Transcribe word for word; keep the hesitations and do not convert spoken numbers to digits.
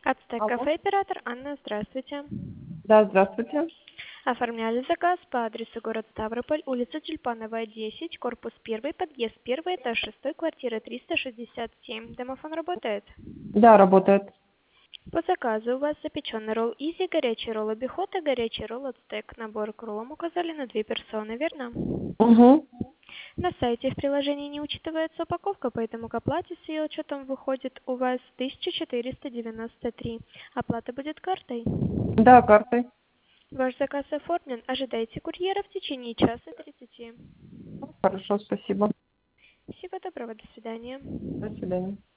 Ацтек Алло. кафе, оператор Анна, здравствуйте. Да, здравствуйте. Оформляли заказ по адресу город Ставрополь, улица Тюльпановая, десять, корпус один, подъезд один, этаж шесть, квартира триста шестьдесят семь. Домофон работает? Да, работает. По заказу у вас запеченный ролл изи, горячий ролл обиход и горячий ролл ацтек. Набор к роллам указали на две персоны, верно? Угу. На сайте в приложении не учитывается упаковка, поэтому к оплате с ее учетом выходит у вас тысяча четыреста девяносто три. Оплата будет картой. Да, картой. Ваш заказ оформлен. Ожидайте курьера в течение часа тридцати. Хорошо, спасибо. Всего доброго, до свидания. До свидания.